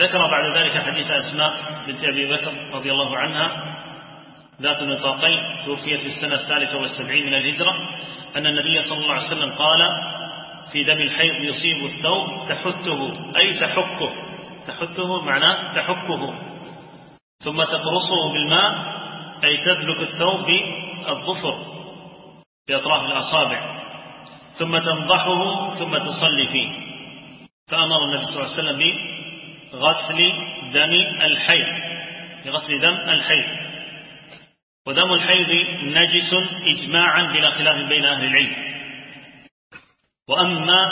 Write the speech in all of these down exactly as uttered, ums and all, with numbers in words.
ذكر بعد ذلك حديث أسماء بنت أبي بكر رضي الله عنها ذات النطاقين توفيت في السنة الثالثة والسبعين من الهجرة أن النبي صلى الله عليه وسلم قال في دم الحيض يصيب الثوب تحته أي تحكه، تحته معناه تحكه، ثم تقرصه بالماء أي تدلك الثوب بالظفر بأطراف الأصابع، ثم تنضحه ثم تصلي فيه. فأمر النبي صلى الله عليه وسلم بغسل دم الحيض، بغسل دم الحيض. ودم الحيض نجس إجماعا بلا خلاف بين أهل العلم. وأما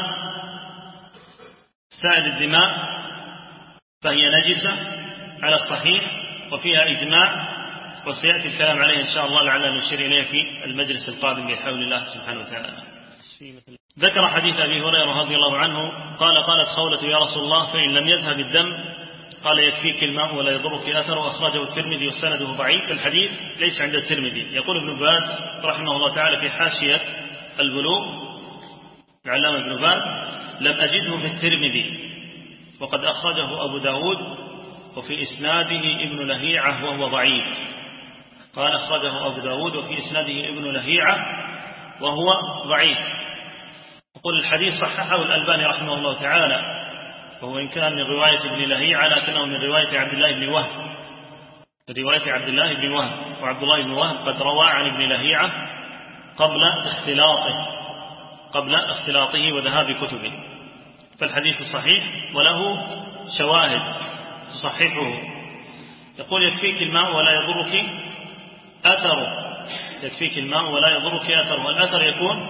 سائر الدماء فهي نجسة على الصحيح وفيها إجماع، وسيأتي الكلام عليه إن شاء الله لعلنا نشير إليه في المجلس القادم بحول الله سبحانه وتعالى. ذكر حديث أبي هريرة رضي الله عنه قال قالت خولة يا رسول الله فإن لم يذهب الدم قال يكفيك الماء ولا يضرك أثر، أخرجه الترمذي وسنده ضعيف. الحديث ليس عند الترمذي. يقول ابن باز رحمه الله تعالى في حاشية البلوغ العلامة ابن باز لم أجده في الترمذي، وقد أخرجه أبو داود وفي إسناده ابن لهيعة وهو ضعيف. قال أخرجه أبو داود وفي إسناده ابن لهيعة وهو ضعيف. يقول الحديث صححه الألباني رحمه الله تعالى، وهو إن كان من رواية ابن لهيعة لكنه من رواية عبد الله بن وهب، رواية عبد الله بن وهب، وعبد الله بن وهب قد روى عن ابن لهيعة قبل اختلاطه قبل اختلاطه وذهاب كتبه، فالحديث صحيح وله شواهد تصححه. يقول يكفيك الماء ولا يضرك أثره، يكفيك الماء ولا يضرك أثره. والأثر يكون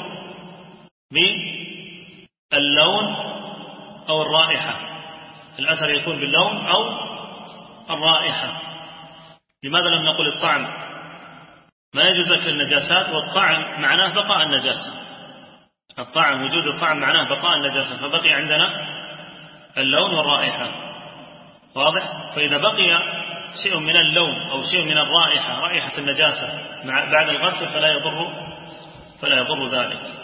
باللون أو الرائحة، الأثر يكون باللون أو الرائحة. لماذا لم نقل الطعم؟ ما يجوز أكل النجاسات، والطعم معناه بقاء النجاسة، الطعم وجود الطعم معناه بقاء النجاسة، فبقي عندنا اللون والرائحة. واضح؟ فإذا بقي شيء من اللون أو شيء من الرائحة، رائحة النجاسة بعد الغسل فلا يضر فلا يضر ذلك.